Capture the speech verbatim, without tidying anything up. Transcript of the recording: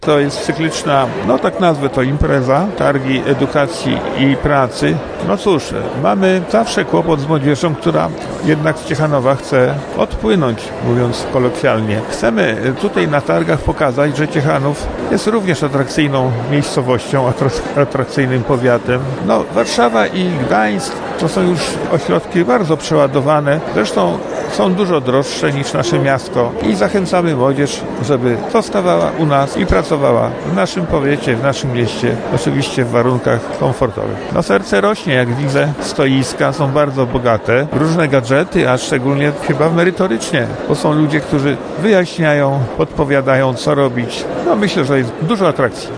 To jest cykliczna, no tak nazwę to impreza, targi edukacji i pracy. No cóż, mamy zawsze kłopot z młodzieżą, która jednak z Ciechanowa chce odpłynąć, mówiąc kolokwialnie. Chcemy tutaj na targach pokazać, że Ciechanów jest również atrakcyjną miejscowością, atrakcyjnym powiatem. No Warszawa i Gdańsk to są już ośrodki bardzo przeładowane, zresztą są dużo droższe niż nasze miasto i zachęcamy młodzież, żeby zostawała u nas i pracowała w naszym powiecie, w naszym mieście, oczywiście w warunkach komfortowych. No serce rośnie, jak widzę, stoiska są bardzo bogate, różne gadżety, a szczególnie chyba merytorycznie, bo są ludzie, którzy wyjaśniają, podpowiadają, co robić. No myślę, że jest dużo atrakcji.